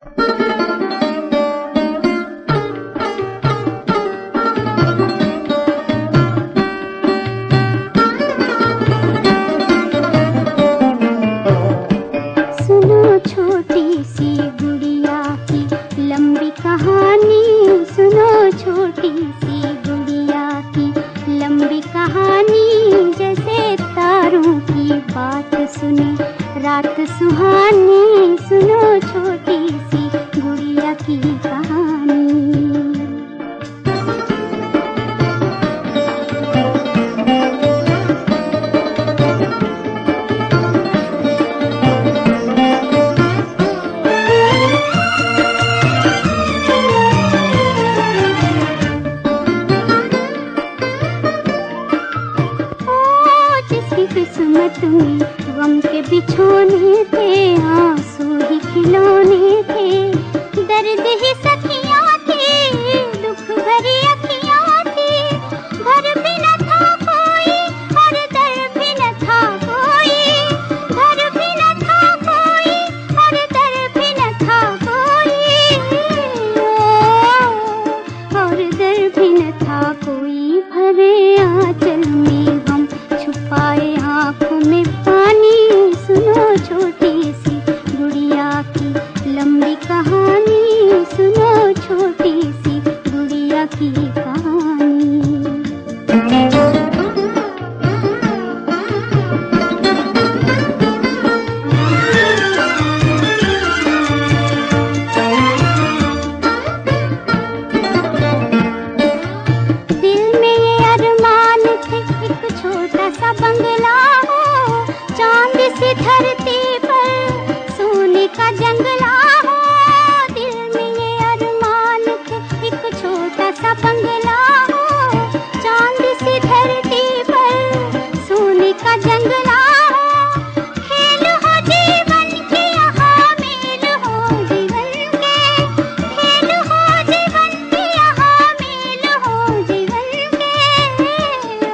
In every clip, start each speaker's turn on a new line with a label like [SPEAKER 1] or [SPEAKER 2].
[SPEAKER 1] सुनो छोटी सी गुड़िया की लंबी कहानी, सुनो छोटी सी गुड़िया की लंबी कहानी। जैसे तारों की बात सुने रात सुहानी, सुनो छोटी सी गुड़िया की कहानी। किस्मत में गम के बिछोने थे, आंसू ही खिलौने थे, दर्द ही सखियां थी, दुख भरी अखियां थी। घर भी न था कोई और दर भी न था कोई, घर भी न था कोई और दर भी न था कोई, और दर भी न था कोई। भरे आंचल में हम छुपाए आँखों में पानी, सुनो छोटी सी गुड़िया की लंबी कहानी, सुनो छोटी सी गुड़िया की कहानी। दिल में ये अरमान थे एक छोटा सा बंगला हो, चांद सी धरती पर सोने का जंगला हो। दिल में ये अरमान थे एक छोटा सा बंगला हो, चांद सी धरती पर सोने का जंगला हो। खेल हो जीवन के यहाँ मेल हो जीवन के, खेल हो जीवन के यहाँ मेल हो जीवन के,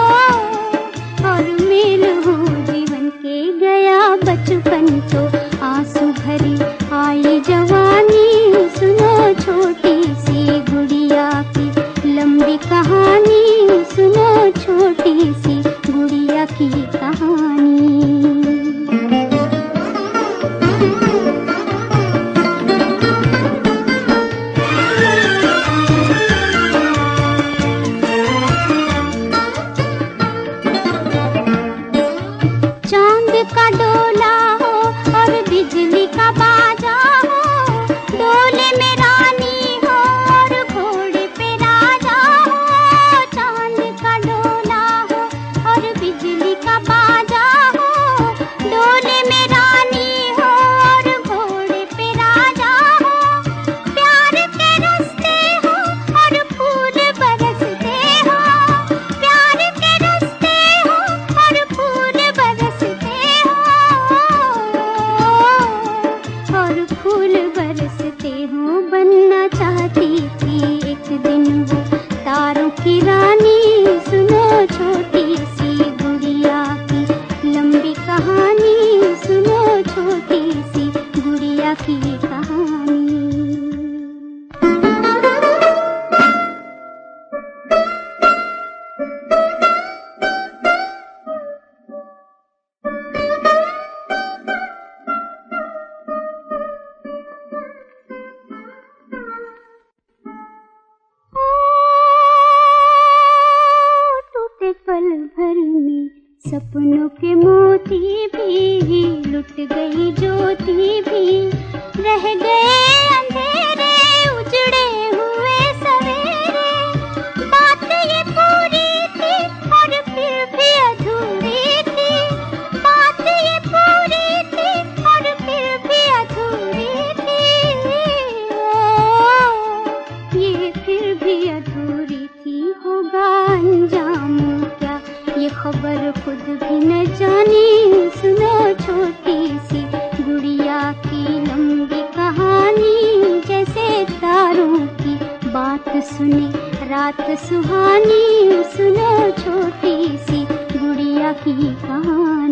[SPEAKER 1] और मेल हो जीवन के। गया बचपन तो आंसू भरी आई जवानी, सुनो छोटी सी गुड़िया की लंबी कहानी, सुनो छोटी सी गुड़िया की कहानी। चांद का डोला हो और बिजली का बाजा हो, डोले में रानी हो और घोड़े पे राजा हो। चांद का डोला हो और बिजली का बाजा हो, डोले में रानी हो और घोड़े पे राजा हो। प्यार के रास्ते हो और फूल बरसते हो, प्यार के रास्ते हो और फूल बरसते हो, और फूल बरसते हो। बनना चाहती थी एक दिन वो तारों की रानी, सुनो छोटी सी गुड़िया की लंबी कहानी, सुनो छोटी सी गुड़िया की कहानी। टूटे पल भर में सपनों के मोती भी, लुट गई ज्योति भी, रह गए अंधेरे उजड़े हुए सवेरे। बात ये पूरी थी और फिर भी अधूरी थी, बात ये पूरी थी और फिर भी अधूरी थी, ये फिर भी अधूरी थी। होगा अंजाम क्या ये खबर खुद भी न जानी, सुनो छोटी सी गुड़िया की लंबी कहानी। जैसे तारों की बात सुने रात सुहानी, सुनो छोटी सी गुड़िया की कहानी।